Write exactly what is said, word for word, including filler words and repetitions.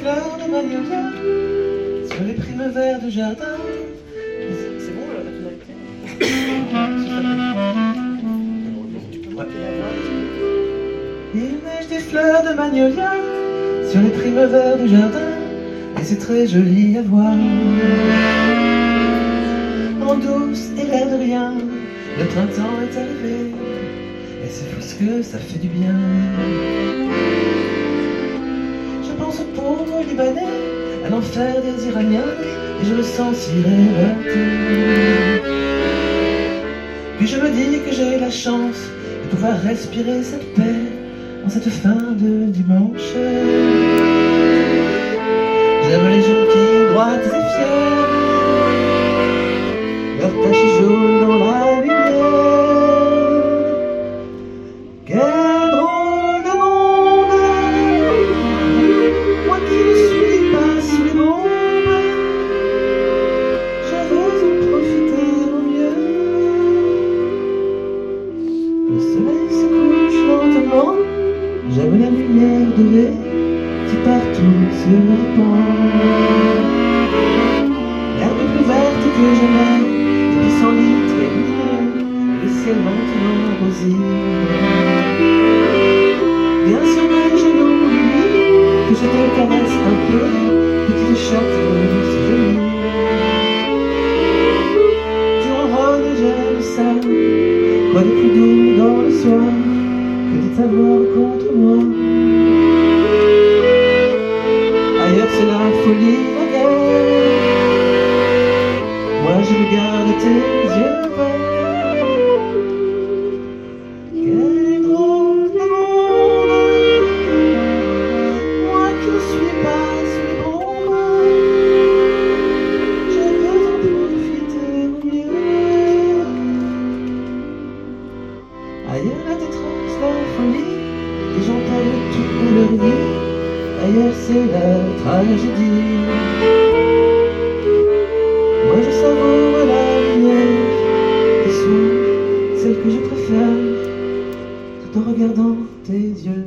fleurs de magnolia sur les primes verts du jardin. C'est bon la tonalité. Ouais. Il neige des fleurs de magnolia sur les primes verts du jardin, et c'est très joli à voir. En douce et l'air de rien, le printemps est arrivé, et c'est fou ce que ça fait du bien. Je pense aux pauvres Libanais, à l'enfer des Iraniens, et je me sens si révolté. Puis je me dis que j'ai la chance de pouvoir respirer cette paix en cette fin de dimanche. J'aime les gens qui, droites et fiers, leur tache jaune dans la lumière. Quel drôle de monde, moi qui ne suis pas sous les bombes, je veux en profiter au mieux. Le soleil se couche lentement, j'aime la lumière de lait qui partout se répand. L'herbe plus verte que jamais, des pissenlits très lumineux, le ciel lentement rosé. Viens sur mes genoux, Lily, que je te caresse un peu, petite chatte si jolie. Tu ronronnes, j'aime ça, quoi de plus doux dans le soir que de t'avoir contre moi. Ailleurs c'est la folie, la guerre. Moi je regarde tes yeux verts. Quel drôle de monde, moi qui ne suis pas sous les bombes, je veux en profiter au mieux. Ailleurs la détresse, la folie, les gens perdent tout leur vie. Ailleurs c'est la tragédie. Moi je savoure la lumière des soirs, celle que je préfère, tout en regardant tes yeux.